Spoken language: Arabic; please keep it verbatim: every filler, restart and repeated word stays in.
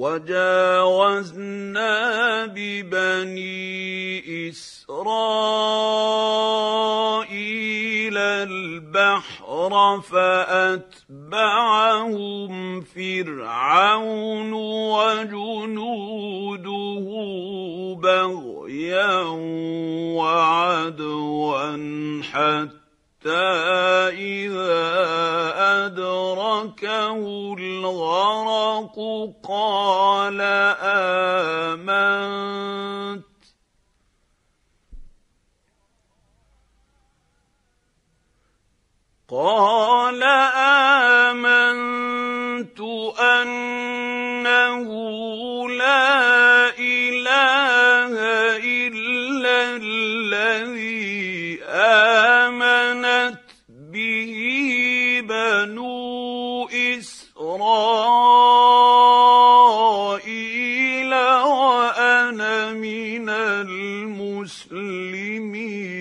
وجاوزنا ببني إسرائيل البحر فأتبعهم فرعون وجنوده بغيا وعدوا حتى إذا أدركه الغرق قال آمنت قال آمنت أنه لا إله إلا الذي آمنت به بنو إسرائيل وأنا من المسلمين.